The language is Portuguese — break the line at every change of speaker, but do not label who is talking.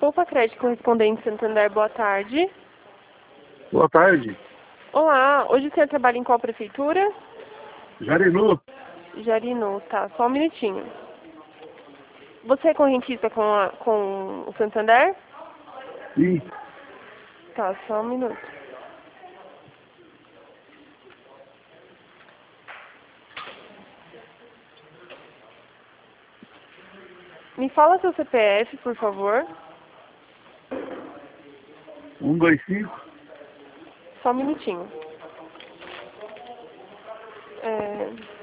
Sou Sacredi, correspondente Santander, boa tarde.
Boa tarde.
Olá, hoje você trabalha em qual prefeitura?
Jarinu.
Jarinu, tá, só um minutinho. Você é correntista com o Santander?
Sim.
Tá, só um minuto. Me fala seu CPF, por favor.
125.
Só um minutinho.